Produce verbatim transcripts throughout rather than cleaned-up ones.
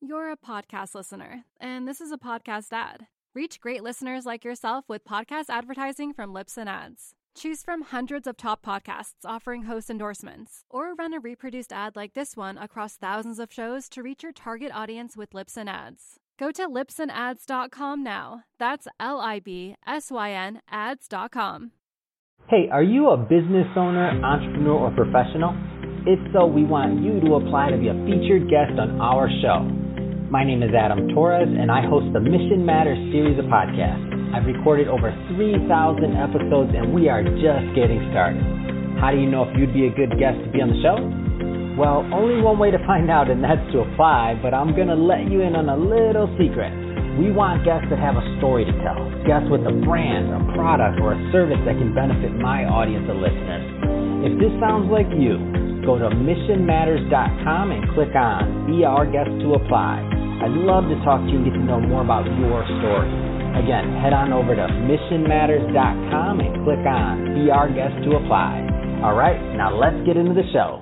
You're a podcast listener, and this is a podcast ad. Reach great listeners like yourself with podcast advertising from Libsyn Ads. Choose from hundreds of top podcasts offering host endorsements, or run a reproduced ad like this one across thousands of shows to reach your target audience with Libsyn Ads. Go to libsyn ads dot com now. That's L I B S Y N ads dot com. Hey, are you a business owner, entrepreneur, or professional? If so, we want you to apply to be a featured guest on our show. My name is Adam Torres, and I host the Mission Matters series of podcasts. I've recorded over three thousand episodes, and we are just getting started. How do you know if you'd be a good guest to be on the show? Well, only one way to find out, and that's to apply, but I'm going to let you in on a little secret. We want guests that have a story to tell, guests with a brand, a product, or a service that can benefit my audience of listeners. If this sounds like you, go to mission matters dot com and click on Be Our Guest to apply. I'd love to talk to you and get to know more about your story. Again, head on over to mission matters dot com and click on Be Our Guest to apply. All right, now let's get into the show.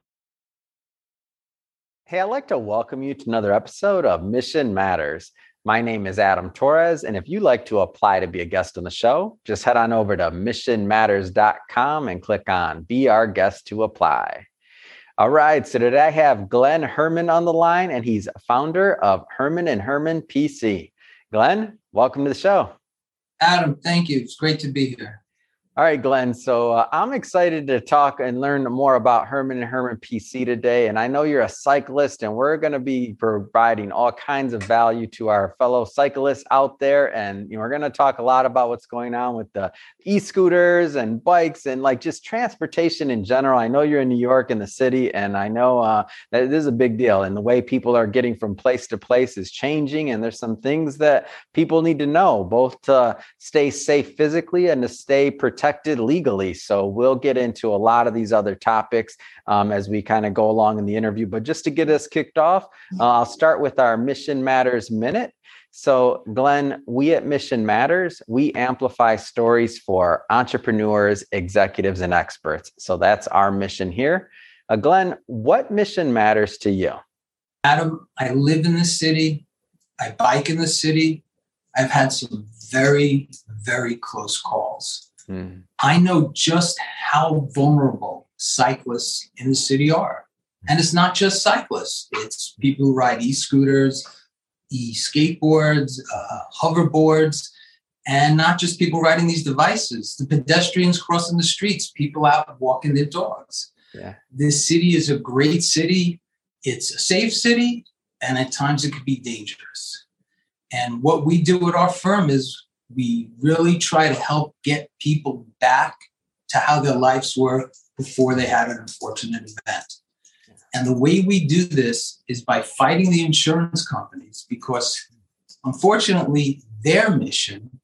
Hey, I'd like to welcome you to another episode of Mission Matters. My name is Adam Torres, and if you'd like to apply to be a guest on the show, just head on over to mission matters dot com and click on Be Our Guest to apply. All right, so today I have Glenn Herman on the line, and he's founder of Herman and Herman P C. Glenn, welcome to the show. Adam, thank you. It's great to be here. All right, Glenn. So uh, I'm excited to talk and learn more about Herman and Herman P C today. And I know you're a cyclist, and we're going to be providing all kinds of value to our fellow cyclists out there. And you know, we're going to talk a lot about what's going on with the e-scooters and bikes and like just transportation in general. I know you're in New York in the city, and I know uh, that this is a big deal. And the way people are getting from place to place is changing. And there's some things that people need to know, both to stay safe physically and to stay protected protected legally. So we'll get into a lot of these other topics um, as we kind of go along in the interview. But just to get us kicked off, uh, I'll start with our Mission Matters Minute. So Glenn, we at Mission Matters, we amplify stories for entrepreneurs, executives, and experts. So that's our mission here. Uh, Glenn, what mission matters to you? Adam, I live in the city. I bike in the city. I've had some very, very close calls. Mm. I know just how vulnerable cyclists in the city are. And it's not just cyclists. It's people who ride e-scooters, e-skateboards, uh, hoverboards, and not just people riding these devices, the pedestrians crossing the streets, people out walking their dogs. Yeah. This city is a great city. It's a safe city, and at times it could be dangerous. And what we do at our firm is we really try to help get people back to how their lives were before they had an unfortunate event. And the way we do this is by fighting the insurance companies, because unfortunately, their mission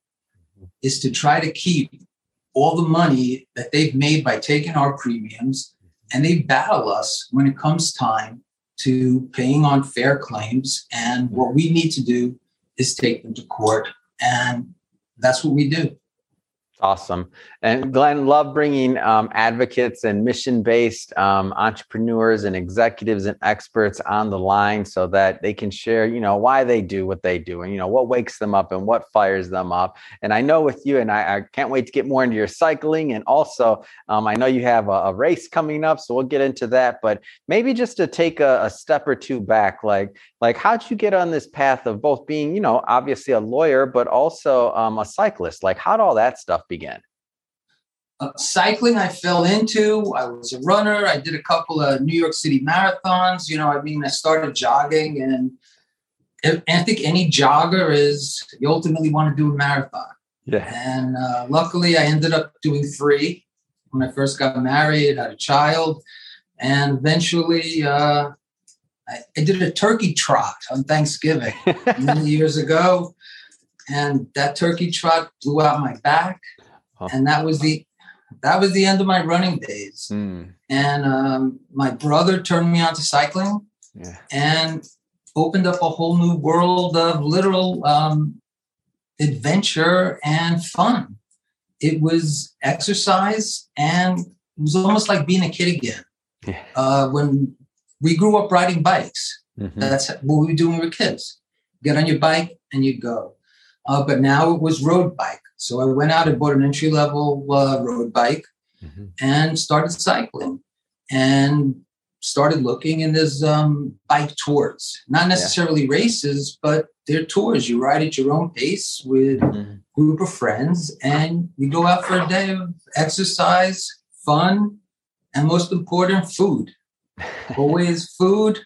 is to try to keep all the money that they've made by taking our premiums, and they battle us when it comes time to paying on fair claims. And what we need to do is take them to court, and that's what we do. Awesome. And Glenn, love bringing um, advocates and mission-based um, entrepreneurs and executives and experts on the line so that they can share, you know, why they do what they do and, you know, what wakes them up and what fires them up. And I know with you, and I, I can't wait to get more into your cycling. And also, um, I know you have a, a race coming up, so we'll get into that. But maybe just to take a, a step or two back, like, like how'd you get on this path of both being, you know, obviously a lawyer, but also um, a cyclist? Like, how'd all that stuff begin? Uh, cycling, I fell into. I was a runner. I did a couple of New York City marathons. You know, I mean, I started jogging, and, and I think any jogger is, you ultimately want to do a marathon. Yeah. And uh, luckily, I ended up doing three when I first got married, had a child, and eventually uh, I, I did a turkey trot on Thanksgiving many years ago, and that turkey trot blew out my back, oh. and that was the That was the end of my running days. Mm. And um, my brother turned me on to cycling yeah. and opened up a whole new world of literal um, adventure and fun. It was exercise, and it was almost like being a kid again. Yeah. Uh, when we grew up riding bikes, Mm-hmm. That's what we do when we were kids. Get on your bike and you go. Uh, but now it was road bike. So I went out and bought an entry level uh, road bike Mm-hmm. and started cycling and started looking. And there's um, bike tours, not necessarily yeah. races, but they're tours. You ride at your own pace with mm-hmm. a group of friends and you go out for a day of exercise, fun, and most important, food. Always food.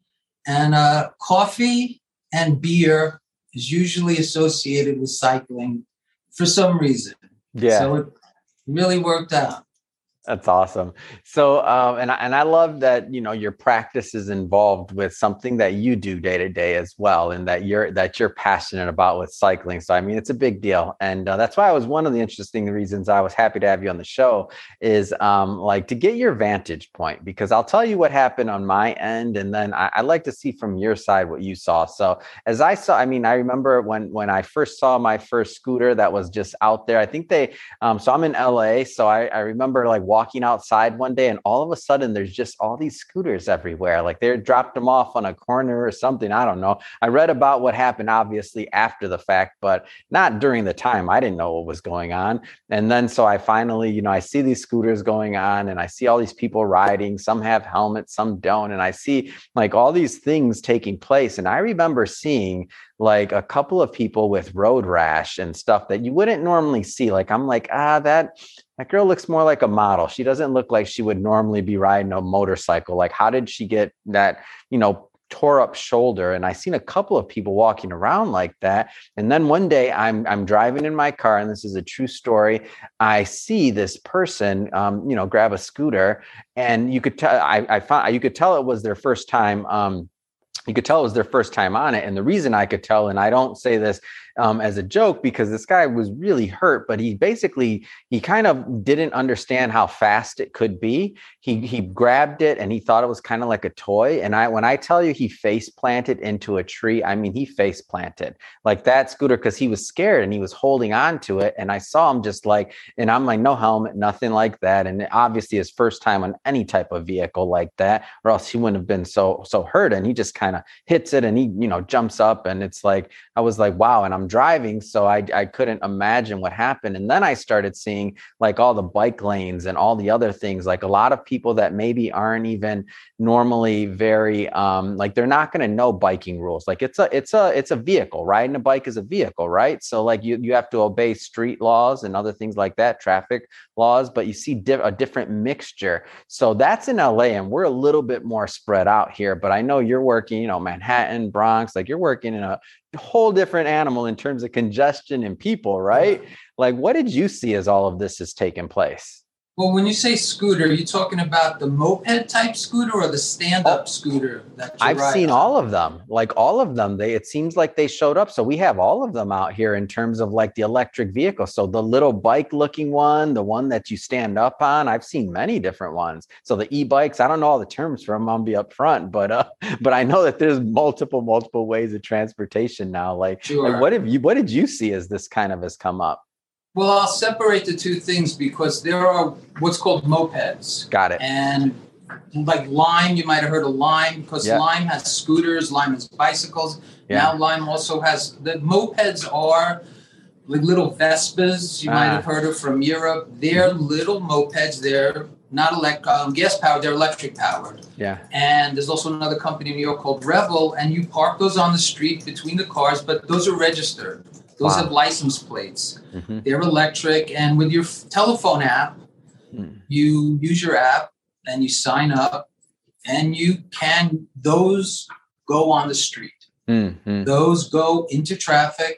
And uh, coffee and beer is usually associated with cycling for some reason. Yeah. So it really worked out. That's awesome. So, um, and I, and I love that, you know, your practice is involved with something that you do day to day as well, and that you're that you're passionate about with cycling. So, I mean, it's a big deal, and uh, that's why I was one of the interesting reasons I was happy to have you on the show is um, like to get your vantage point, because I'll tell you what happened on my end, and then I, I'd like to see from your side what you saw. So, as I saw, I mean, I remember when when I first saw my first scooter that was just out there. I think they, um, so I'm in L A, so I, I remember like walking outside one day and all of a sudden there's just all these scooters everywhere. Like they dropped them off on a corner or something. I don't know. I read about what happened obviously after the fact, but not during the time. I didn't know what was going on. And then so I finally, you know, I see these scooters going on and I see all these people riding. Some have helmets, some don't. And I see like all these things taking place. And I remember seeing like a couple of people with road rash and stuff that you wouldn't normally see. Like, I'm like, ah, that, that girl looks more like a model. She doesn't look like she would normally be riding a motorcycle. Like, how did she get that, you know, tore up shoulder? And I seen a couple of people walking around like that. And then one day I'm, I'm driving in my car, and this is a true story. I see this person, um, you know, grab a scooter, and you could tell, I, I found, you could tell it was their first time, um, you could tell it was their first time on it. And the reason I could tell, and I don't say this um, as a joke, because this guy was really hurt, but he basically, he kind of didn't understand how fast it could be. He he grabbed it and he thought it was kind of like a toy. And I, when I tell you he face planted into a tree, I mean, he face planted like that scooter because he was scared and he was holding on to it. And I saw him just like, and I'm like, no helmet, nothing like that. And obviously his first time on any type of vehicle like that, or else he wouldn't have been so, so hurt. And he just kind of hits it and he, you know, jumps up, and it's like, I was like, wow. And I'm driving, so I, I couldn't imagine what happened. And then I started seeing like all the bike lanes and all the other things, like a lot of people that maybe aren't even normally very, um, like they're not going to know biking rules. Like it's a, it's a, it's a vehicle. Riding a bike is a vehicle, right? So like you, you have to obey street laws and other things like that, traffic laws, but you see di- a different mixture. So that's in L A, and we're a little bit more spread out here, but I know you're working, you know, Manhattan, Bronx, like you're working in a whole different animal in terms of congestion and people, right? Like, what did you see as all of this has taken place? Well, when you say scooter, are you talking about the moped type scooter or the stand-up oh, scooter? That I've seen on? all of them, like all of them. They, it seems like they showed up. So we have all of them out here in terms of like the electric vehicle. So the little bike looking one, the one that you stand up on, I've seen many different ones. So the e-bikes, I don't know all the terms for them, I'll be up front, but, uh, but I know that there's multiple, multiple ways of transportation now. Like, sure. like what have you, what did you see as this kind of has come up? Well, I'll separate the two things because there are what's called mopeds. Got it. And like Lime, you might have heard of Lime because yep. Lime has scooters, Lime has bicycles. Yeah. Now Lime also has, the mopeds are like little Vespas you uh, might have heard of from Europe. They're mm-hmm. little mopeds. They're not elect- um, gas powered, they're electric powered. Yeah. And there's also another company in New York called Revel, and you park those on the street between the cars, but those are registered. Those wow. have license plates. Mm-hmm. They're electric. And with your f- telephone app, mm. you use your app and you sign up and you can, those go on the street. Mm-hmm. Those go into traffic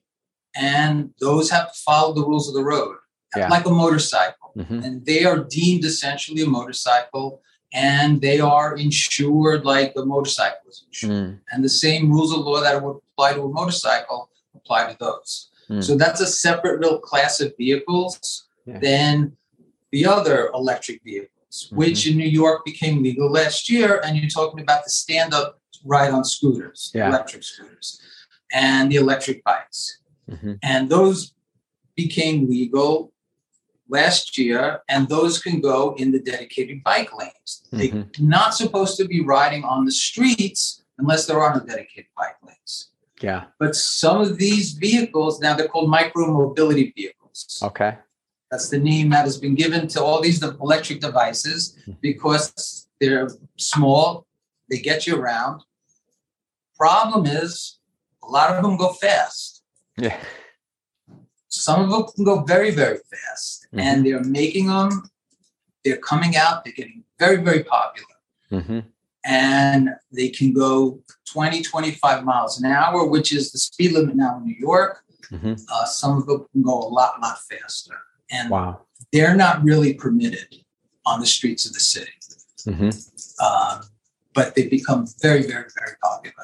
and those have to follow the rules of the road, yeah. like a motorcycle. Mm-hmm. And they are deemed essentially a motorcycle and they are insured like a motorcycle is insured. Mm. And the same rules of law that would apply to a motorcycle apply to those. Mm. So that's a separate real class of vehicles yeah. than the other electric vehicles, mm-hmm. which in New York became legal last year. And you're talking about the stand-up ride on scooters, yeah. electric scooters, and the electric bikes. Mm-hmm. And those became legal last year, and those can go in the dedicated bike lanes. Mm-hmm. They're not supposed to be riding on the streets unless there are no dedicated bike lanes. Yeah. But some of these vehicles, now they're called micro-mobility vehicles. Okay. That's the name that has been given to all these electric devices because they're small, they get you around. Problem is, a lot of them go fast. Yeah. Some of them can go very, very fast. Mm-hmm. And they're making them, they're coming out, they're getting very, very popular. Mm-hmm. And they can go twenty, twenty-five miles an hour, which is the speed limit now in New York. Mm-hmm. Uh, some of them can go a lot, lot faster. And wow. They're not really permitted on the streets of the city. Mm-hmm. Um, but they become very, very, very popular.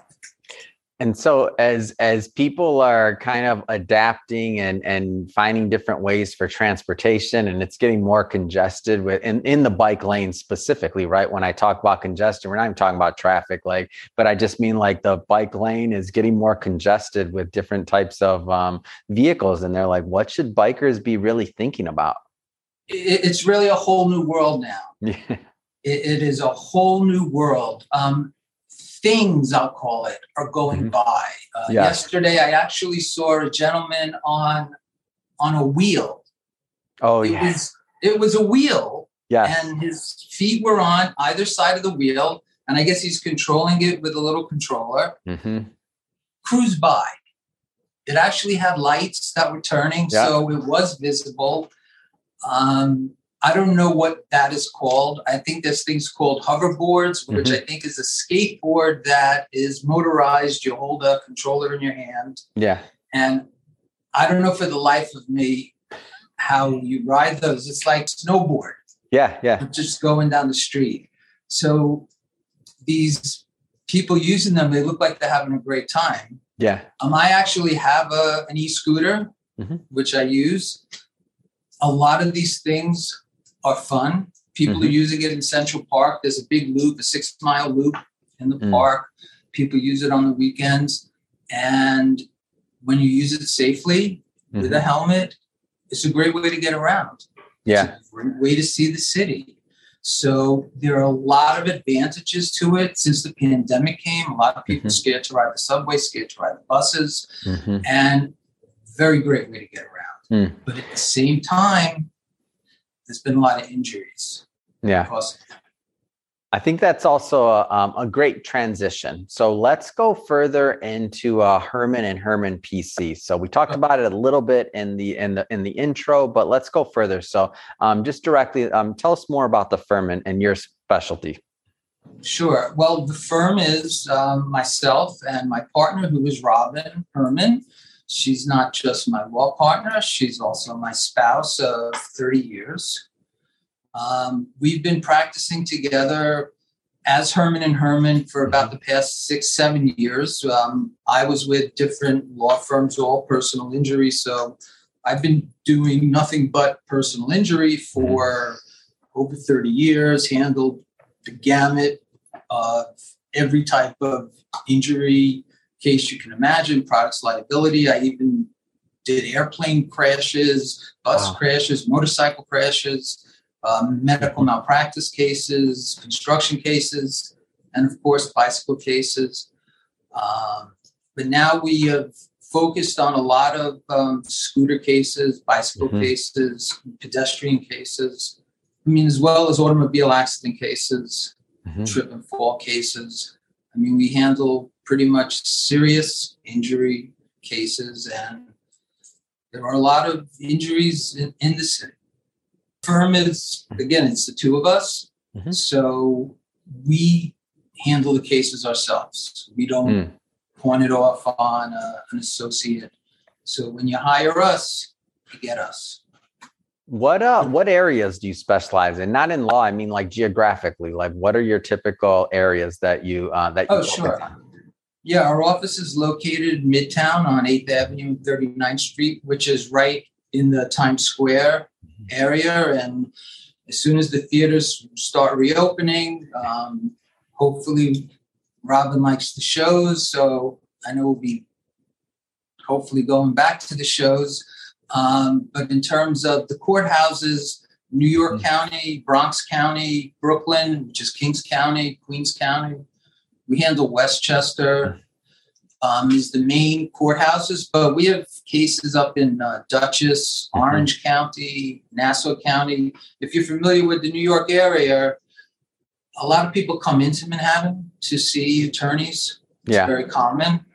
And so as as people are kind of adapting and, and finding different ways for transportation, and it's getting more congested with in, in the bike lane specifically, right? When I talk about congestion, we're not even talking about traffic, like, but I just mean like the bike lane is getting more congested with different types of um, vehicles. And they're like, what should bikers be really thinking about? It, it's really a whole new world now. Yeah. It, it is a whole new world. Um, Things, I'll call it, are going mm-hmm. by. Uh, yeah. Yesterday, I actually saw a gentleman on on a wheel. Oh, it yeah. Was, it was a wheel, yes. And his feet were on either side of the wheel, and I guess he's controlling it with a little controller. Mm-hmm. Cruise by. It actually had lights that were turning, yeah. So it was visible. Um, I don't know what that is called. I think there's things called hoverboards, which mm-hmm. I think is a skateboard that is motorized. You hold a controller in your hand. Yeah. And I don't know for the life of me how you ride those. It's like snowboard. Yeah, yeah. Just going down the street. So these people using them, they look like they're having a great time. Yeah. Um, I actually have a, an e-scooter, mm-hmm. which I use. A lot of these things are fun. People mm-hmm. are using it in Central Park. There's a big loop, a six mile loop in the mm. park. People use it on the weekends. And when you use it safely mm-hmm. with a helmet, it's a great way to get around. Yeah. It's a great way to see the city. So there are a lot of advantages to it. Since the pandemic came, a lot of people mm-hmm. scared to ride the subway, scared to ride the buses, mm-hmm. and very great way to get around. Mm. But at the same time, there's been a lot of injuries. Yeah. I think that's also a, um, a great transition. So let's go further into uh, Herman and Herman P C. So we talked about it a little bit in the in the in the intro, but let's go further. So um, just directly, um, tell us more about the firm and, and your specialty. Sure. Well, the firm is um, myself and my partner, who is Robin Herman. She's not just my law partner. She's also my spouse of thirty years. Um, we've been practicing together as Herman and Herman for about the past six, seven years. Um, I was with different law firms, all personal injury. So I've been doing nothing but personal injury for over thirty years, handled the gamut of every type of injury case you can imagine, products liability. I even did airplane crashes, bus wow. crashes, motorcycle crashes, um, medical malpractice cases, construction cases, and of course, bicycle cases. Um, but now we have focused on a lot of um, scooter cases, bicycle mm-hmm. cases, pedestrian cases, I mean, as well as automobile accident cases, mm-hmm. trip and fall cases. I mean, we handle pretty much serious injury cases, and there are a lot of injuries in, in the city. Firm is, again, it's the two of us. Mm-hmm. So we handle the cases ourselves. We don't mm. pawn it off on a, an associate. So when you hire us, you get us. What uh what areas do you specialize in? Not in law, I mean like geographically. Like what are your typical areas that you uh that you Oh, sure. On? Yeah, our office is located Midtown on eighth Avenue and thirty-ninth Street, which is right in the Times Square area. And as soon as the theaters start reopening, um, hopefully Robin likes the shows. So I know we'll be hopefully going back to the shows. Um, but in terms of the courthouses, New York mm-hmm. County, Bronx County, Brooklyn, which is Kings County, Queens County, We handle Westchester, um, is the main courthouses, but we have cases up in uh, Dutchess, mm-hmm. Orange County, Nassau County. If you're familiar with the New York area, a lot of people come into Manhattan to see attorneys. It's yeah. very common.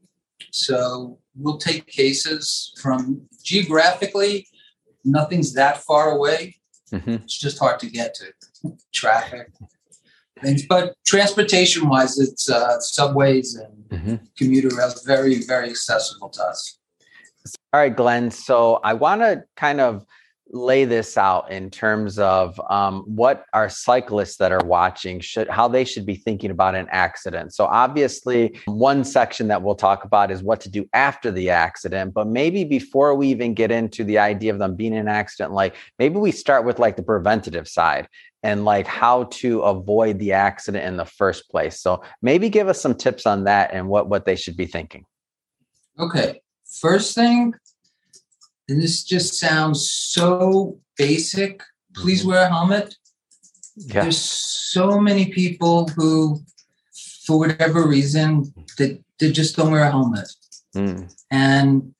So we'll take cases from geographically, nothing's that far away. Mm-hmm. It's just hard to get to. Traffic, things, but transportation-wise, it's uh, subways and mm-hmm. commuter rails very, very accessible to us. All right, Glenn. So I want to kind of lay this out in terms of um, what our cyclists that are watching should, how they should be thinking about an accident. So obviously, one section that we'll talk about is what to do after the accident, but maybe before we even get into the idea of them being in an accident, like maybe we start with like the preventative side and like how to avoid the accident in the first place. So maybe give us some tips on that and what, what they should be thinking. Okay. First thing, and this just sounds so basic, please wear a helmet. Yeah. There's so many people who, for whatever reason, that they, they just don't wear a helmet. Mm. And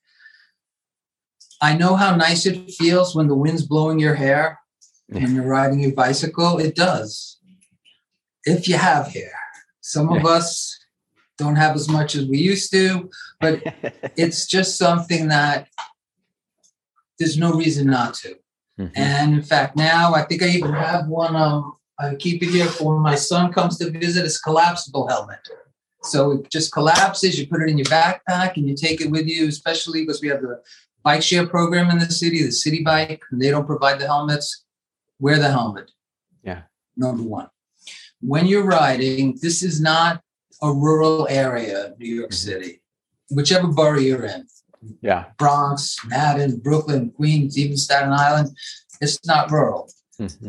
I know how nice it feels when the wind's blowing your hair, when you're riding your bicycle. It does. If you have hair. Some of us don't have as much as we used to, but it's just something that there's no reason not to. Mm-hmm. And in fact, now I think I even have one. Um, I keep it here for when my son comes to visit. It's a collapsible helmet. So it just collapses. You put it in your backpack and you take it with you, especially because we have the bike share program in the city, the City Bike, and they don't provide the helmets. Wear the helmet. Yeah. Number one. When you're riding, this is not a rural area, New York mm-hmm. City, whichever borough you're in. Yeah. Bronx, Manhattan, Brooklyn, Queens, even Staten Island. It's not rural. Mm-hmm.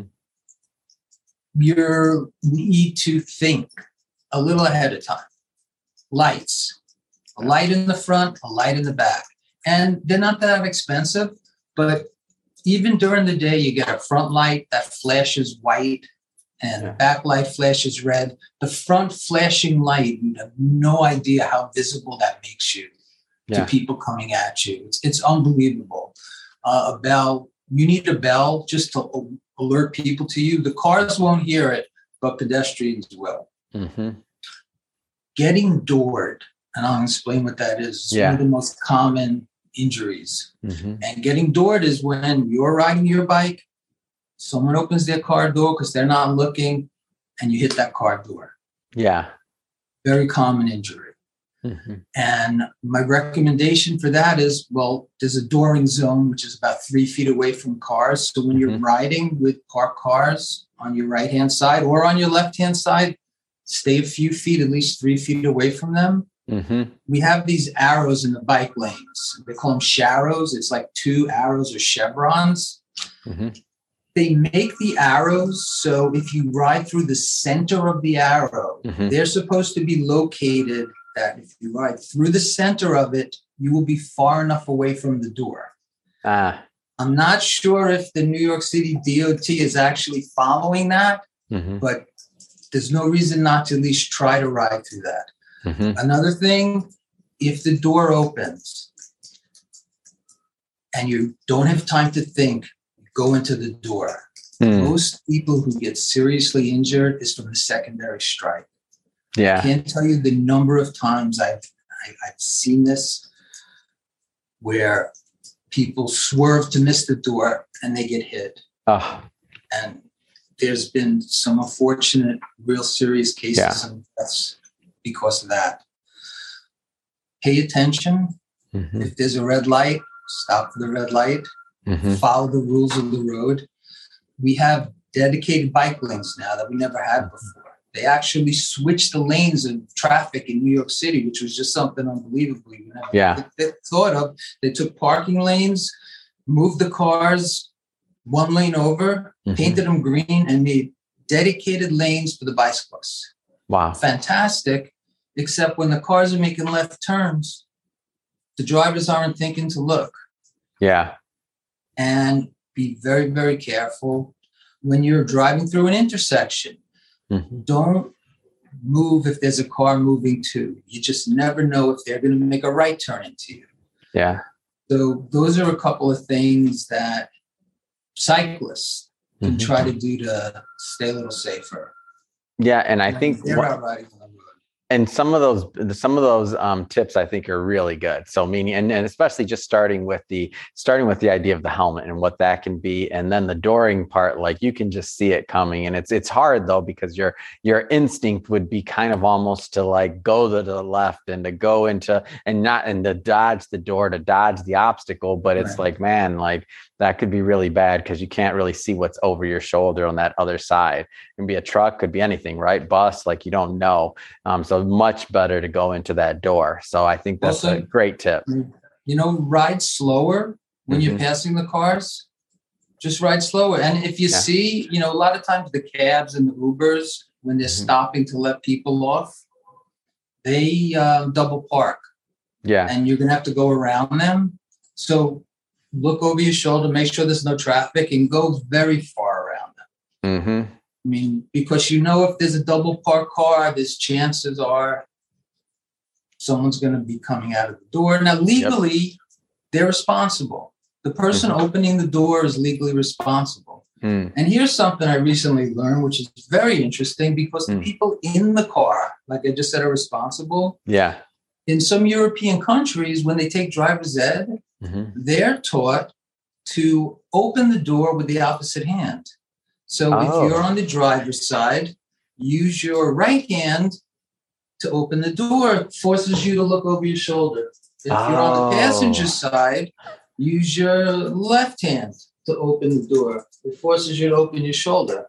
You need to think a little ahead of time. Lights. A light in the front, a light in the back. And they're not that expensive, but even during the day, you get a front light that flashes white and yeah. the back light flashes red. The front flashing light, you have no idea how visible that makes you yeah. to people coming at you. It's, it's unbelievable. Uh, a bell, you need a bell just to alert people to you. The cars won't hear it, but pedestrians will. Mm-hmm. Getting doored, and I'll explain what that is. It's yeah. one of the most common injuries. Mm-hmm. And getting doored is when you're riding your bike, someone opens their car door because they're not looking, and you hit that car door. Yeah. Very common injury. Mm-hmm. And my recommendation for that is, well, there's a dooring zone, which is about three feet away from cars. So when mm-hmm. you're riding with parked cars on your right-hand side or on your left-hand side, stay a few feet, at least three feet away from them. Mm-hmm. We have these arrows in the bike lanes. They call them sharrows. It's like two arrows or chevrons. Mm-hmm. They make the arrows so if you ride through the center of the arrow, mm-hmm. they're supposed to be located that if you ride through the center of it, you will be far enough away from the door. Ah. I'm not sure if the New York City D O T is actually following that, mm-hmm. but there's no reason not to at least try to ride through that. Mm-hmm. Another thing, if the door opens and you don't have time to think, go into the door. Mm. Most people who get seriously injured is from a secondary strike. Yeah. I can't tell you the number of times I've I, I've seen this where people swerve to miss the door and they get hit. Oh. And there's been some unfortunate, real serious cases yeah. and deaths because of that. Pay attention. Mm-hmm. If there's a red light, stop for the red light. Mm-hmm. Follow the rules of the road. We have dedicated bike lanes now that we never had before. They actually switched the lanes of traffic in New York City, which was just something unbelievable. You never yeah. thought of. They took parking lanes, moved the cars one lane over, mm-hmm. painted them green, and made dedicated lanes for the bicyclists. Wow. Fantastic, except when the cars are making left turns, the drivers aren't thinking to look. Yeah. And be very, very careful when you're driving through an intersection. Mm-hmm. Don't move if there's a car moving too. You just never know if they're going to make a right turn into you. Yeah. So those are a couple of things that cyclists can Mhm. try to do to stay a little safer. Yeah. And I when think they're what- out riding on the road. and some of those some of those um, tips I think are really good. So meaning, and, and especially just starting with the starting with the idea of the helmet and what that can be, and then the dooring part, like you can just see it coming. And it's it's hard though, because your your instinct would be kind of almost to like go to the left and to go into and not and to dodge the door, to dodge the obstacle. But it's Right. like, man, like that could be really bad because you can't really see what's over your shoulder on that other side. It can be a truck, could be anything, right? Bus, like you don't know. Um, so much better to go into that door. So I think that's Also, a great tip. You know, ride slower when Mhm. you're passing the cars. Just ride slower. And if you Yeah. see, you know, a lot of times the cabs and the Ubers, when they're Mhm. stopping to let people off, they um, double park. Yeah. And you're going to have to go around them. So look over your shoulder, make sure there's no traffic, and go very far around them. Mm-hmm. I mean, because you know, if there's a double park car, there's chances are someone's going to be coming out of the door. Now, legally, yep. they're responsible. The person mm-hmm. opening the door is legally responsible. Mm. And here's something I recently learned, which is very interesting, because mm. the people in the car, like I just said, are responsible. Yeah. In some European countries, when they take driver's ed, mm-hmm. they're taught to open the door with the opposite hand. So oh. if you're on the driver's side, use your right hand to open the door. It forces you to look over your shoulder. If oh. you're on the passenger side, use your left hand to open the door. It forces you to open your shoulder.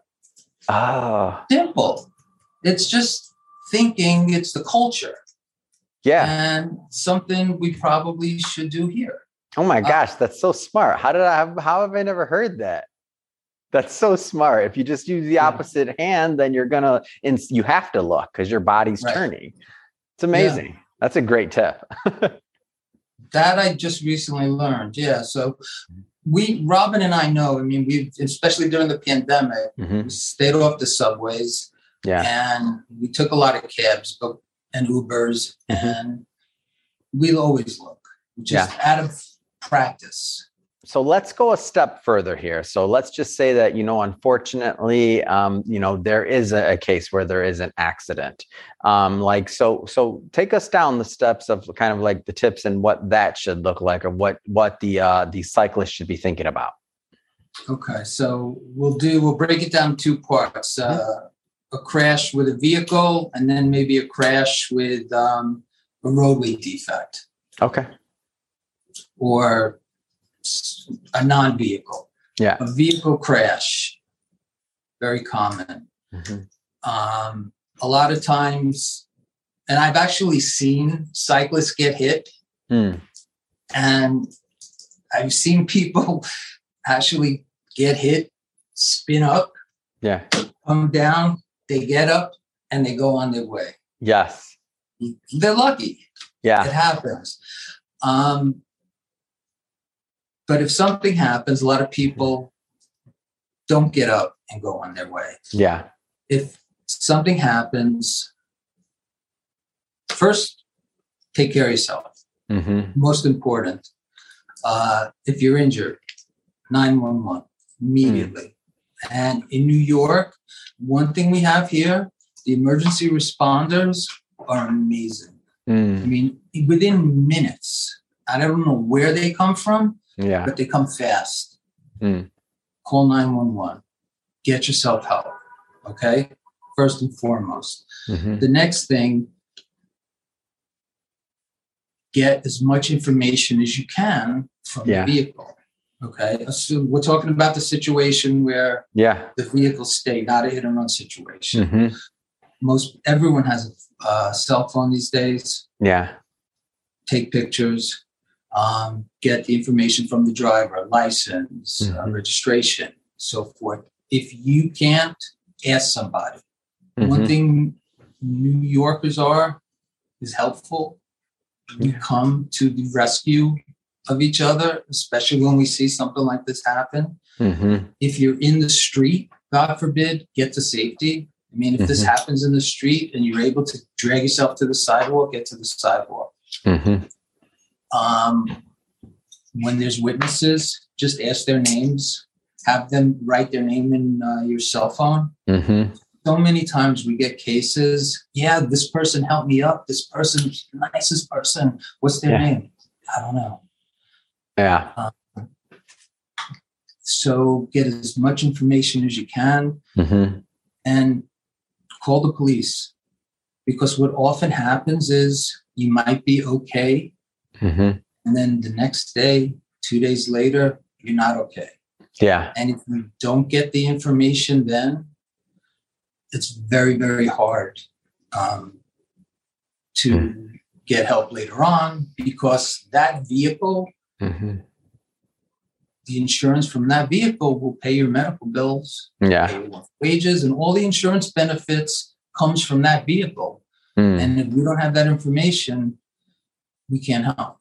Ah, Simple. It's just thinking. It's the culture. Yeah. And something we probably should do here. Oh my gosh, uh, that's so smart. How did I have, how have I never heard that? That's so smart. If you just use the yeah. opposite hand, then you're going to, you have to look because your body's right. turning. It's amazing. Yeah. That's a great tip. That I just recently learned. Yeah. So we, Robin and I know, I mean, we, especially during the pandemic, mm-hmm. we stayed off the subways. Yeah. And we took a lot of cabs and Ubers, mm-hmm. and we'll always look just yeah. out of practice. So let's go a step further here. So let's just say that, you know, unfortunately, um, you know, there is a, a case where there is an accident. Um, like, so, so take us down the steps of kind of like the tips and what that should look like, or what, what the, uh, the cyclist should be thinking about. Okay. So we'll do, we'll break it down in two parts, uh, mm-hmm. a crash with a vehicle, and then maybe a crash with, um, a roadway defect. Okay. Or a non-vehicle. Yeah. A vehicle crash, very common. Mm-hmm. Um, a lot of times, and I've actually seen cyclists get hit, mm. and I've seen people actually get hit, spin up, yeah, come down, they get up, and they go on their way. Yes. They're lucky. Yeah. It happens. Um, But if something happens, a lot of people don't get up and go on their way. Yeah. If something happens, first, take care of yourself. Mm-hmm. Most important. Uh, if you're injured, nine one one immediately. Mm. And in New York, one thing we have here, the emergency responders are amazing. Mm. I mean, within minutes, I don't know where they come from. Yeah. But they come fast. Mm. Call nine one one. Get yourself help. Okay? First and foremost. Mm-hmm. The next thing, get as much information as you can from yeah. the vehicle. Okay? So we're talking about the situation where yeah. the vehicle stayed, not a hit and run situation. Mm-hmm. Most everyone has a uh, cell phone these days. Yeah. Take pictures. Um, get the information from the driver, license, mm-hmm. uh, registration, so forth. If you can't, ask somebody. Mm-hmm. One thing New Yorkers are is helpful. We yeah. come to the rescue of each other, especially when we see something like this happen. Mm-hmm. If you're in the street, God forbid, get to safety. I mean, if mm-hmm. this happens in the street and you're able to drag yourself to the sidewalk, get to the sidewalk. Mm-hmm. Um, when there's witnesses, just ask their names. Have them write their name in uh, your cell phone. Mm-hmm. So many times we get cases. Yeah, this person helped me up. This person's the nicest person. What's their yeah. name? I don't know. Yeah. Um, so get as much information as you can mm-hmm. and call the police, because what often happens is you might be okay. Mm-hmm. And then the next day, two days later, you're not okay. Yeah. And if you don't get the information then, it's very, very hard um, to mm. get help later on, because that vehicle, mm-hmm. the insurance from that vehicle will pay your medical bills, yeah. pay your wages, and all the insurance benefits comes from that vehicle. Mm. And if we don't have that information, we can't help.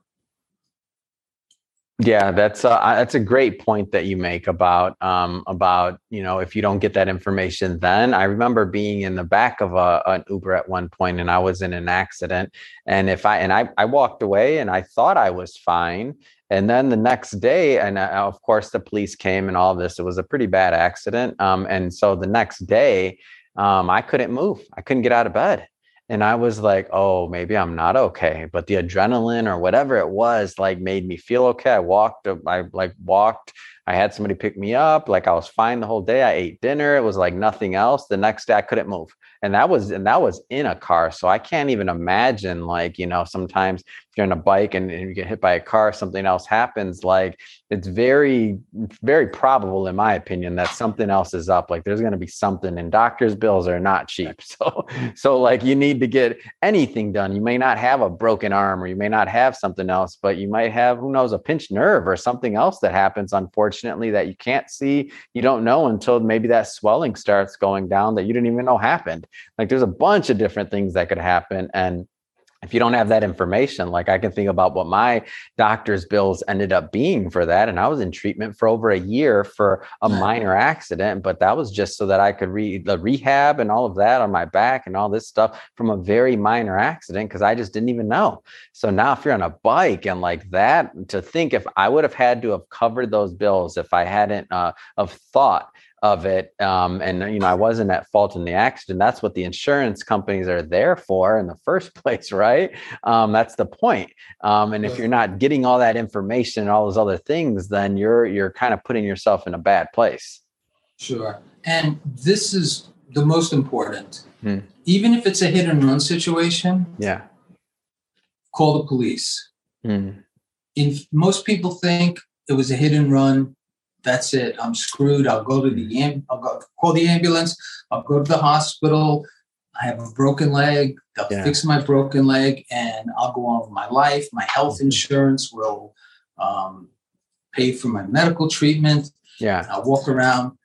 Yeah, that's a, that's a great point that you make about um, about, you know, if you don't get that information then. I remember being in the back of a, an Uber at one point, and I was in an accident, and if I and I, I walked away and I thought I was fine. And then the next day, and uh, of course the police came and all of this, it was a pretty bad accident. Um, and so the next day um, I couldn't move. I couldn't get out of bed. And I was like, oh, maybe I'm not okay. But the adrenaline or whatever it was, like, made me feel okay. I walked, I like walked, I had somebody pick me up. Like, I was fine the whole day. I ate dinner. It was like nothing else. The next day I couldn't move. And that was, and that was in a car. So I can't even imagine, like, you know, sometimes if you're on a bike and, and you get hit by a car, something else happens. Like, it's very, very probable, in my opinion, that something else is up. Like, there's going to be something, and doctor's bills are not cheap. So, so like, you need to get anything done. You may not have a broken arm, or you may not have something else, but you might have, who knows, a pinched nerve or something else that happens, unfortunately, that you can't see. You don't know until maybe that swelling starts going down that you didn't even know happened. Like, there's a bunch of different things that could happen. And if you don't have that information, like, I can think about what my doctor's bills ended up being for that. And I was in treatment for over a year for a minor accident, but that was just so that I could read the rehab and all of that on my back and all this stuff from a very minor accident, because I just didn't even know. So now if you're on a bike and like that, to think if I would have had to have covered those bills if I hadn't uh, have thought of it. Um, and, you know, I wasn't at fault in the accident. That's what the insurance companies are there for in the first place, right? Um, that's the point. Um, and if you're not getting all that information and all those other things, then you're, you're kind of putting yourself in a bad place. Sure. And this is the most important. Hmm. Even if it's a hit and run situation, yeah, call the police. Hmm. In, most people think it was a hit and run. That's it. I'm screwed. I'll go to the am- I'll go, call the ambulance. I'll go to the hospital. I have a broken leg. They'll yeah. fix my broken leg, and I'll go on with my life. My health insurance will um, pay for my medical treatment. Yeah, I'll walk around.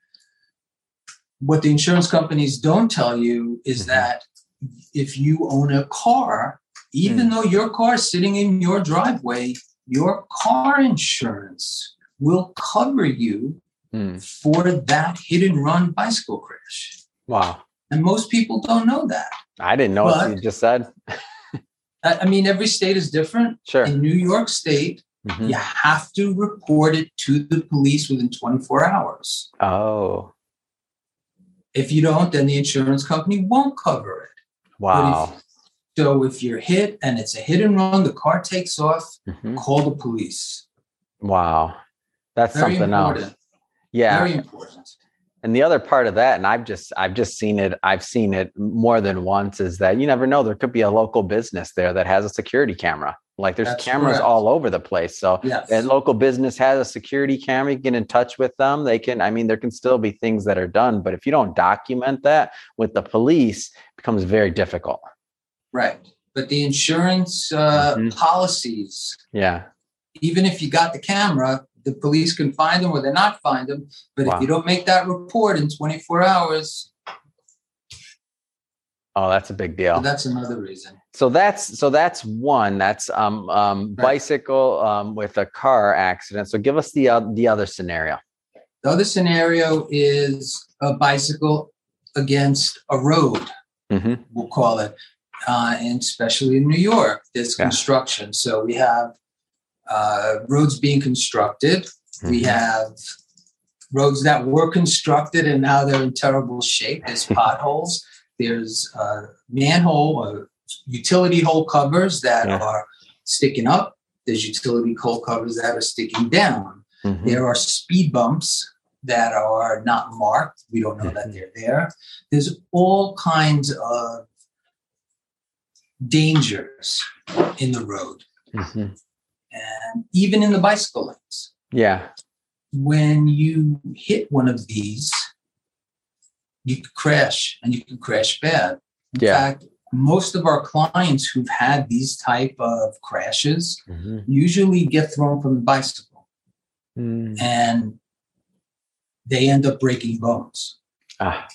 What the insurance companies don't tell you is mm-hmm. that if you own a car, even mm. though your car is sitting in your driveway, your car insurance will cover you mm. for that hit and run bicycle crash. Wow. And most people don't know that. I didn't know but, what you just said. I mean, every state is different. Sure. In New York State, mm-hmm. you have to report it to the police within twenty-four hours. Oh. If you don't, then the insurance company won't cover it. Wow. If, so if you're hit and it's a hit and run, the car takes off, mm-hmm. call the police. Wow. That's Very something important. else. Yeah. Very important. And the other part of that, and I've just I've just seen it, I've seen it more than once, is that you never know. There could be a local business there that has a security camera. Like, there's That's cameras correct. all over the place. So yes. that local business has a security camera. You get in touch with them. They can, I mean, there can still be things that are done, but if you don't document that with the police, it becomes very difficult. Right. But the insurance uh, mm-hmm. policies, yeah, even if you got the camera, the police can find them or they not find them. But wow. if you don't make that report in twenty-four hours. Oh, that's a big deal. So that's another reason. So that's, so that's one, that's um, um, right. bicycle um, with a car accident. So give us the, uh, the other scenario. The other scenario is a bicycle against a road, mm-hmm. we'll call it, uh, and especially in New York, there's Yeah. construction. So we have uh, roads being constructed. Mm-hmm. We have roads that were constructed and now they're in terrible shape. There's potholes. There's uh, manhole, uh, utility hole covers that yeah. are sticking up. There's utility hole covers that are sticking down. Mm-hmm. There are speed bumps that are not marked. We don't know mm-hmm. that they're there. There's all kinds of dangers in the road. Mm-hmm. And even in the bicycle lanes. Yeah. When you hit one of these, you could crash, and you can crash bad. In yeah. fact, most of our clients who've had these type of crashes mm-hmm. usually get thrown from the bicycle, mm. and they end up breaking bones. Ah.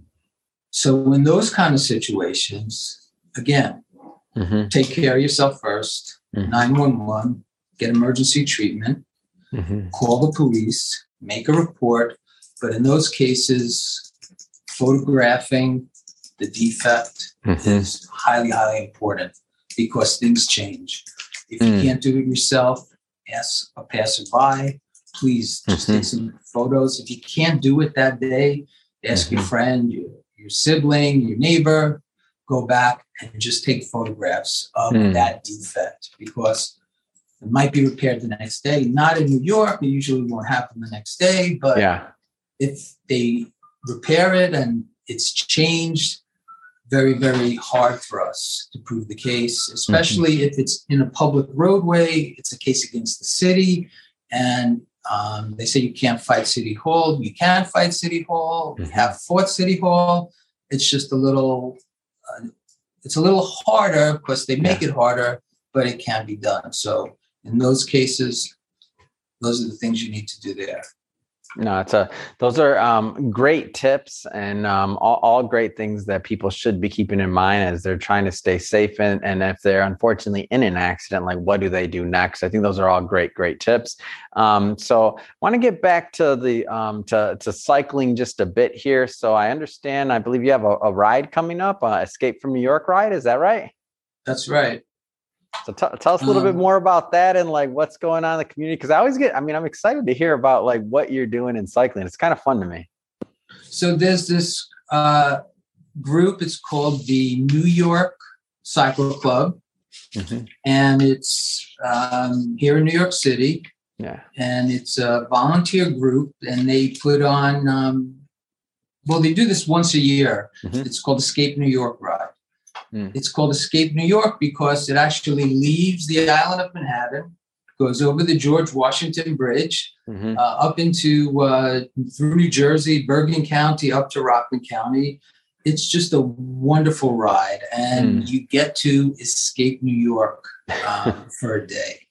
So in those kind of situations, again, mm-hmm. take care of yourself first. Mm-hmm. nine one one, get emergency treatment. Mm-hmm. Call the police, make a report, but in those cases, photographing the defect mm-hmm. is highly, highly important because things change. If you mm. can't do it yourself, ask a passerby. Please just mm-hmm. take some photos. If you can't do it that day, ask mm-hmm. your friend, your, your sibling, your neighbor, go back and just take photographs of mm. that defect because it might be repaired the next day. Not in New York. It usually won't happen the next day. But yeah. if they repair it and it's changed, very, very hard for us to prove the case, especially mm-hmm. if it's in a public roadway. It's a case against the city. And um, they say you can't fight City Hall. You can fight City Hall. Mm-hmm. We have fought City Hall. It's just a little, uh, it's a little harder because they make yeah. it harder, but it can be done. So in those cases, those are the things you need to do there. No, it's a, those are um, great tips and um, all, all great things that people should be keeping in mind as they're trying to stay safe. And, and if they're unfortunately in an accident, like what do they do next? I think those are all great, great tips. Um, so I want to get back to the um, to, to cycling just a bit here. So I understand, I believe you have a, a ride coming up, uh, Escape from New York ride. Is that right? That's right. So t- tell us a little um, bit more about that and like what's going on in the community. Because I always get, I mean, I'm excited to hear about like what you're doing in cycling. It's kind of fun to me. So there's this uh, group. It's called the New York Cycle Club. Mm-hmm. And it's um, here in New York City. Yeah. And it's a volunteer group. And they put on, um, well, they do this once a year. Mm-hmm. It's called Escape New York Ride. Mm. It's called Escape New York because it actually leaves the island of Manhattan, goes over the George Washington Bridge, mm-hmm. uh, up into uh, through New Jersey, Bergen County, up to Rockland County. It's just a wonderful ride, and mm. you get to escape New York um, for a day.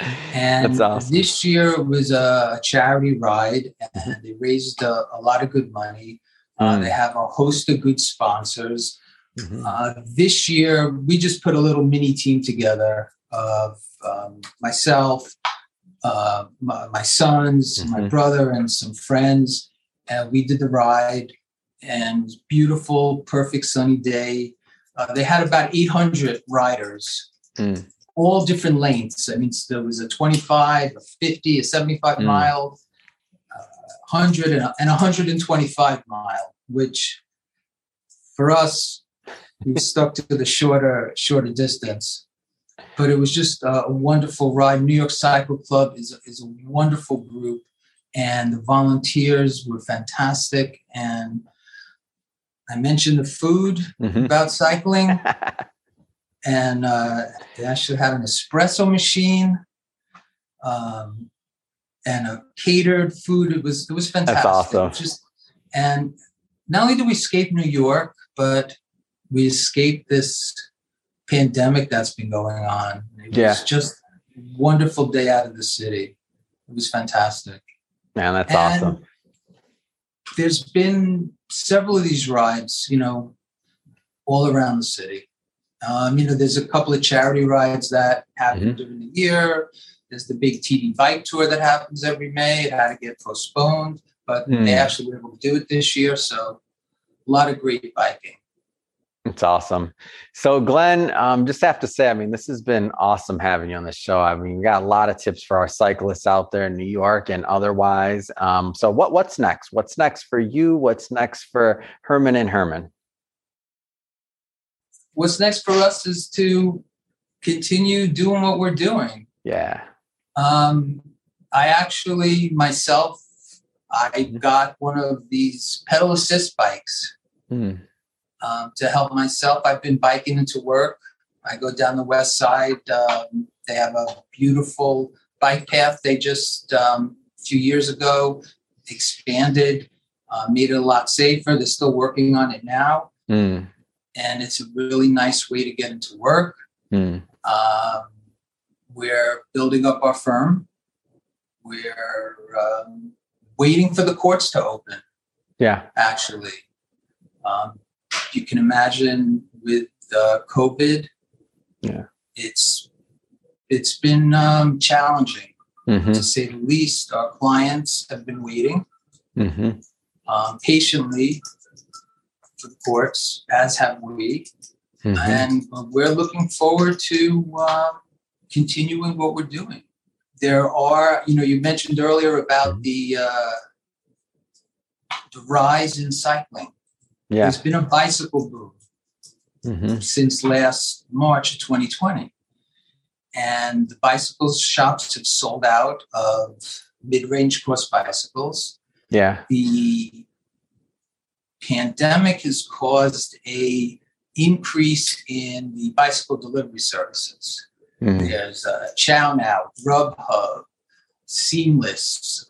And That's awesome. This year was a charity ride, and they raised a, a lot of good money. Uh, mm. They have a host of good sponsors. Mm-hmm. Uh, this year, we just put a little mini team together of um, myself, uh, my, my sons, mm-hmm. my brother, and some friends. And we did the ride, and beautiful, perfect sunny day. Uh, they had about eight hundred riders, mm. all different lengths. I mean, there was a twenty-five, a fifty, a seventy-five mm. mile, uh, one hundred, and a, and a one hundred twenty-five mile, which for us, we stuck to the shorter, shorter distance, but it was just a wonderful ride. New York Cycle Club is a, is a wonderful group, and the volunteers were fantastic. And I mentioned the food mm-hmm. about cycling, and uh, they actually had an espresso machine um, and a catered food. It was it was fantastic. That's awesome. Just and not only did we escape New York, but we escaped this pandemic that's been going on. It yeah. was just a wonderful day out of the city. It was fantastic. Man, that's and awesome. There's been several of these rides, you know, all around the city. Um, you know, there's a couple of charity rides that happen mm-hmm. during the year. There's the big T D bike tour that happens every May. It had to get postponed, but mm. they actually were able to do it this year. So a lot of great biking. It's awesome. So Glenn, um, just have to say, I mean, this has been awesome having you on the show. I mean, we got a lot of tips for our cyclists out there in New York and otherwise. Um, so what, what's next? What's next for you? What's next for Herman and Herman? What's next for us is to continue doing what we're doing. Yeah. Um, I actually, myself, I got one of these pedal assist bikes. Hmm. Um, to help myself. I've been biking into work. I go down the west side. Um, they have a beautiful bike path. They just, um, a few years ago, expanded, uh, made it a lot safer. They're still working on it now. Mm. And it's a really nice way to get into work. Mm. Um, we're building up our firm. We're um, waiting for the courts to open. Yeah. Actually. Um, You can imagine with uh, COVID, yeah, it's it's been um, challenging, mm-hmm. to say the least. Our clients have been waiting mm-hmm. um, patiently for the courts, as have we, mm-hmm. and we're looking forward to uh, continuing what we're doing. There are, you know, you mentioned earlier about mm-hmm. the uh, the rise in cycling. Yeah. There's been a bicycle boom mm-hmm. since last March of twenty twenty. And the bicycle shops have sold out of mid-range cross bicycles. Yeah. The pandemic has caused a increase in the bicycle delivery services. Mm-hmm. There's uh, Chow Now, Grubhub, Seamless,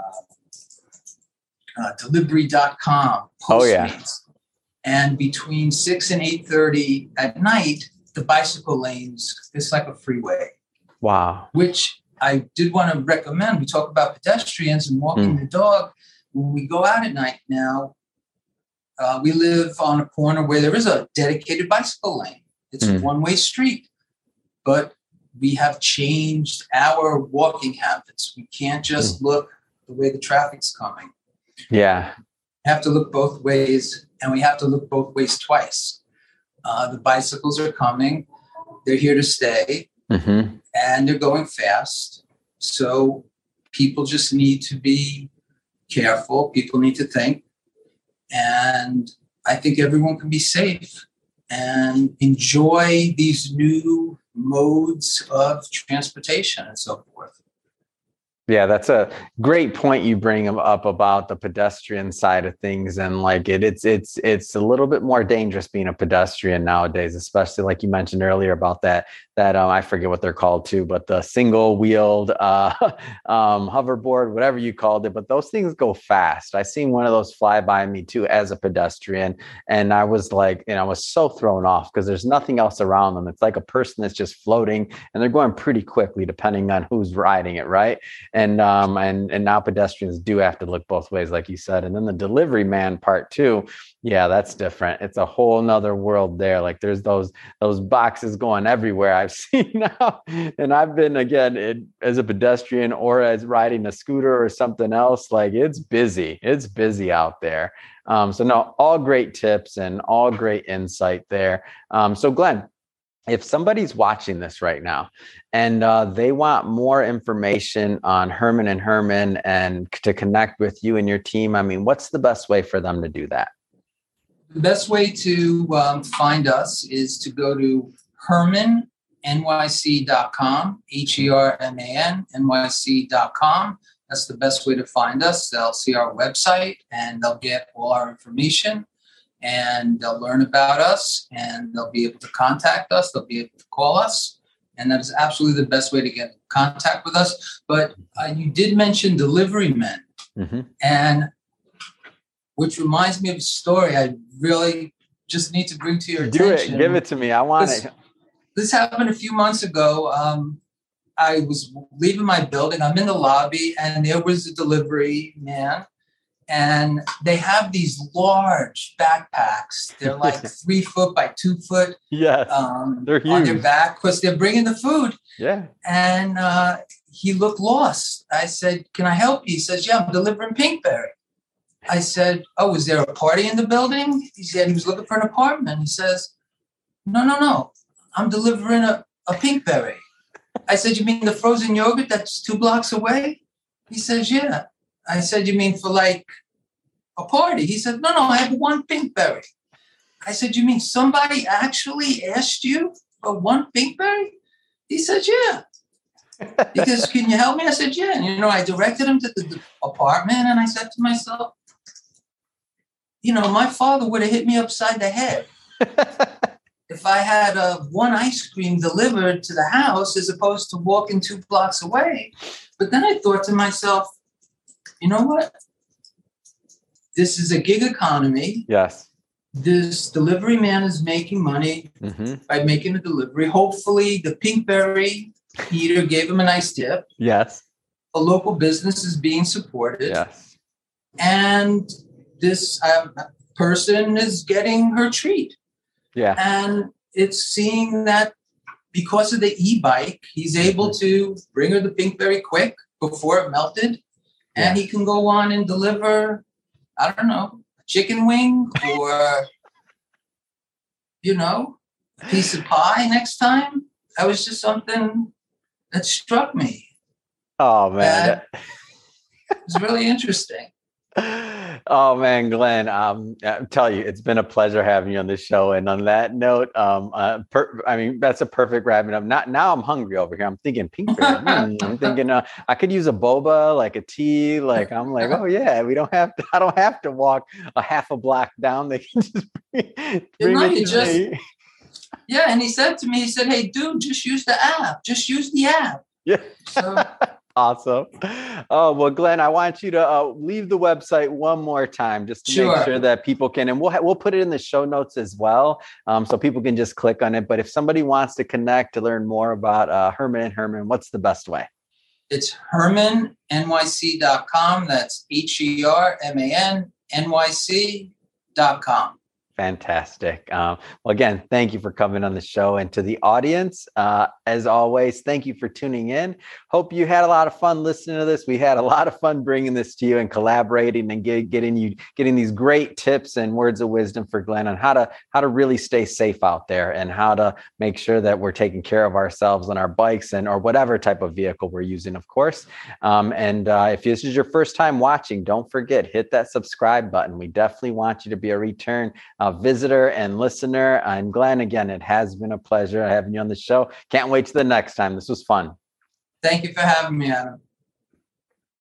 uh, uh, delivery dot com, Postmates. Oh, yeah. And between six and eight thirty at night, the bicycle lanes, it's like a freeway. Wow. Which I did want to recommend. We talk about pedestrians and walking mm. the dog. When we go out at night now, uh, we live on a corner where there is a dedicated bicycle lane. It's mm. a one-way street. But we have changed our walking habits. We can't just mm. look the way the traffic's coming. Yeah. We have to look both ways, and we have to look both ways twice. Uh, the bicycles are coming. They're here to stay, mm-hmm. and they're going fast. So people just need to be careful. People need to think. And I think everyone can be safe and enjoy these new modes of transportation and so forth. Yeah, that's a great point you bring up about the pedestrian side of things, and like it, it's it's it's a little bit more dangerous being a pedestrian nowadays, especially like you mentioned earlier about that that um, I forget what they're called too, but the single wheeled uh, um, hoverboard, whatever you called it. But those things go fast. I seen one of those fly by me too as a pedestrian, and I was like, you know, I was so thrown off because there's nothing else around them. It's like a person that's just floating, and they're going pretty quickly depending on who's riding it, right? And um and and now pedestrians do have to look both ways, like you said. And then the delivery man part too, yeah, that's different. It's a whole nother world there. Like there's those those boxes going everywhere I've seen now. And I've been again it, as a pedestrian or as riding a scooter or something else. Like it's busy. It's busy out there. Um, so no, all great tips and all great insight there. Um, so Glenn, if somebody's watching this right now and uh, they want more information on Herman and Herman and to connect with you and your team, I mean, what's the best way for them to do that? The best way to um, find us is to go to herman n y c dot com, H E R M A N, N Y C dot com. That's the best way to find us. They'll see our website and they'll get all our information. And they'll learn about us, and they'll be able to contact us. They'll be able to call us. And that is absolutely the best way to get in contact with us. But uh, you did mention delivery men. Mm-hmm. And which reminds me of a story I really just need to bring to your Do attention. Do it. Give it to me. I want this, it. This happened a few months ago. Um, I was leaving my building. I'm in the lobby, and there was a delivery man. And they have these large backpacks. They're like three foot by two foot. Yes, um, they're huge. On their back because they're bringing the food. Yeah. And uh, he looked lost. I said, "Can I help you?" He says, "Yeah, I'm delivering Pinkberry." I said, oh, was there a party in the building? He said he was looking for an apartment. He says, no, no, no. I'm delivering a, a Pinkberry. I said, you mean the frozen yogurt that's two blocks away? He says, yeah. I said, you mean for like a party? He said, no, no, I have one Pinkberry. I said, you mean somebody actually asked you for one Pinkberry? He said, yeah. He goes, can you help me? I said, yeah. And, you know, I directed him to the, the apartment, and I said to myself, you know, my father would have hit me upside the head if I had uh, one ice cream delivered to the house as opposed to walking two blocks away. But then I thought to myself, you know what? This is a gig economy. Yes. This delivery man is making money mm-hmm. by making a delivery. Hopefully the Pinkberry eater gave him a nice tip. Yes. A local business is being supported. Yes. And this um, person is getting her treat. Yeah. And it's seeing that because of the e-bike, he's able to bring her the Pinkberry quick before it melted. And yeah. he can go on and deliver, I don't know, a chicken wing or, you know, a piece of pie next time. That was just something that struck me. Oh, man. It was really interesting. Oh man, Glenn, um, I tell you, it's been a pleasure having you on this show. And on that note, um, uh, per- I mean, that's a perfect wrapping up. Not now, I'm hungry over here. I'm thinking Pinkberry. mm, I'm thinking uh, I could use a boba, like a tea. Like I'm like, oh yeah, we don't have to. I don't have to walk a half a block down. They can just bring, bring no, it to just, me. Yeah, and he said to me, he said, "Hey, dude, just use the app. Just use the app." Yeah. So, awesome. Oh, well, Glenn, I want you to uh, leave the website one more time just to sure. make sure that people can, and we'll, ha- we'll put it in the show notes as well. Um, so people can just click on it. But if somebody wants to connect to learn more about uh, Herman and Herman, what's the best way? It's herman N Y C dot com. That's H E R M A N N Y C dot com. Fantastic. Um, well, again, thank you for coming on the show. And to the audience, uh, as always, thank you for tuning in. Hope you had a lot of fun listening to this. We had a lot of fun bringing this to you and collaborating and get, getting you getting these great tips and words of wisdom for Glenn on how to how to really stay safe out there and how to make sure that we're taking care of ourselves on our bikes and or whatever type of vehicle we're using, of course. Um, and uh, if this is your first time watching, don't forget, hit that subscribe button. We definitely want you to be a return uh, visitor and listener. And Glenn, again, it has been a pleasure having you on the show. Can't wait to the next time. This was fun. Thank you for having me, Adam.